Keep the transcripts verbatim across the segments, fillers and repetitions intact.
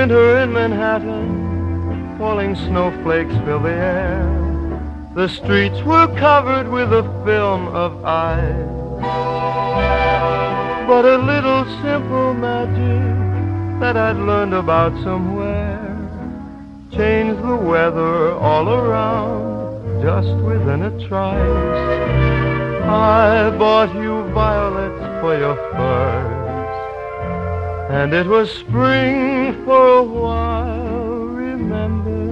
winter in Manhattan, falling snowflakes fill the air. The streets were covered with a film of ice. But a little simple magic that I'd learned about somewhere changed the weather all around just within a trice. I bought you violets for your furs, and it was spring for a while, remember.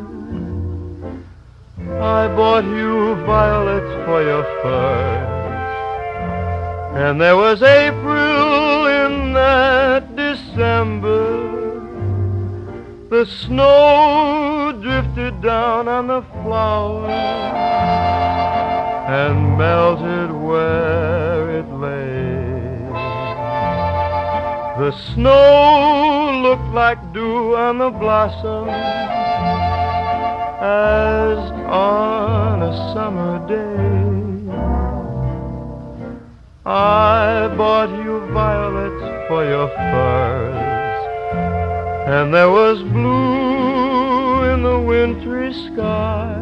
I bought you violets for your furs, and there was April in that December. The snow drifted down on the flowers and melted where it lay. The snow looked like dew on the blossoms as on a summer day. I bought you violets for your furs, and there was blue in the wintry sky.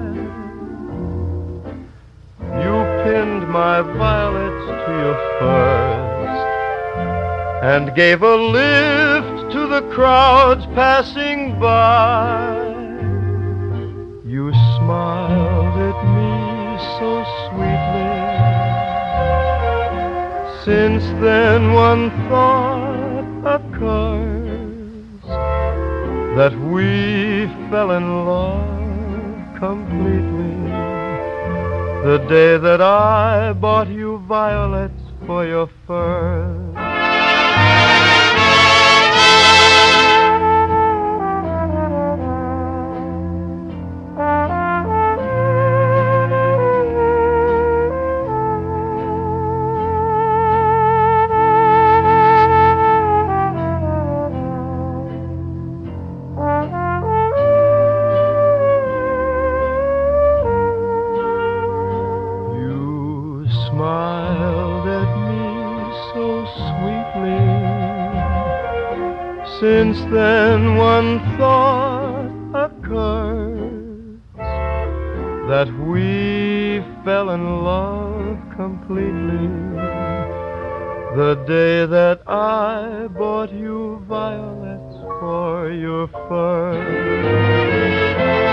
You pinned my violets to your furs and gave a lift to the crowds passing by. You smiled at me so sweetly. Since then one thought occurs, that we fell in love completely the day that I bought you violets for your furs. Smiled at me so sweetly. Since then one thought occurs, that we fell in love completely the day that I bought you violets for your furs.